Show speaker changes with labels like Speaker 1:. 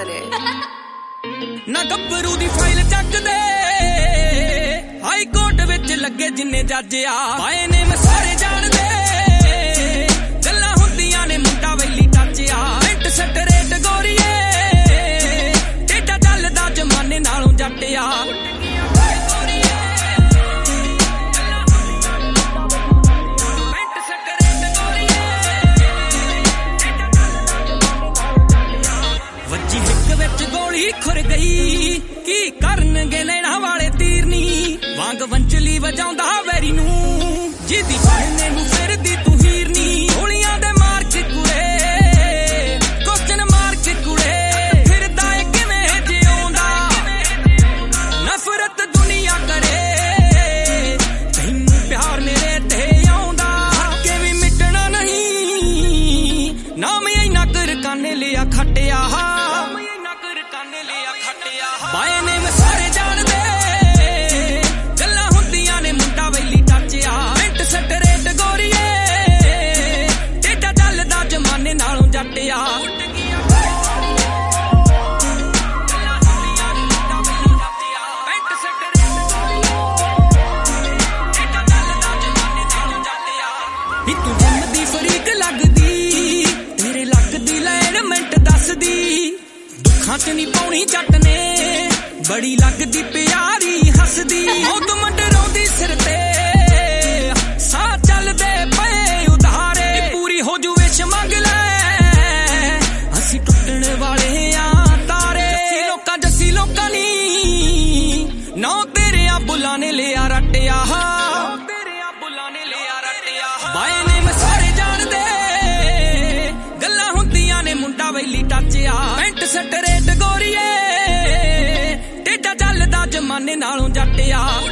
Speaker 1: करे
Speaker 2: ना गब्बरू दी फाइल चक दे हाई कोर्ट विच लगे जिन्ने जज आ पाए ने मैं सारे जान दे गल्लां हुंदियां ने मुंडा वैली टच आ मिंट सट रेट गोरीए टेढ़ा चलदा जमाने नालों जट आ गोली खुर गई की करनगे नैना वाले तीर नी वांग वंचली वजाउंदा वैरी नू जिदी पढ़ने नू फिरदी तू हीरनी गोलियां दे मार के कुड़े क्वेश्चन मार के कुड़े फिरदा ए किवें जिउंदा नफरत दुनिया करे तैनू प्यार मेरे ते आउंदा के भी मिटना नहीं नाम इना कर काने लिया खटिया बाए ने मैं सारे जान दे गल्लां हुंदियां ने मुंडा वैली टच आ मिंट सट रेट गोरीए टेढ़ा चलदा जमाने नालों जट आ नी तू जम्मदी फरीक लगदी तेरे लगदी लैन मिंट दसदी दुखां च नी पाउणी जट ने बड़ी लगदी प्यारी हसदी मौत मंडराउंदी सिर ते साह चलदे पए उधारे पूरी हो जू विश मंग ले असी टुटण वाले आ तारे जस्सी लोकां नी नौ तेरे आ बुला ने लिया रटिया बाए ने मैं सारे जान दे गल्लां हुंदियां ने मुंडा वैली टच आ मिंट सट रेट गोरीए जमाने नालों जट आ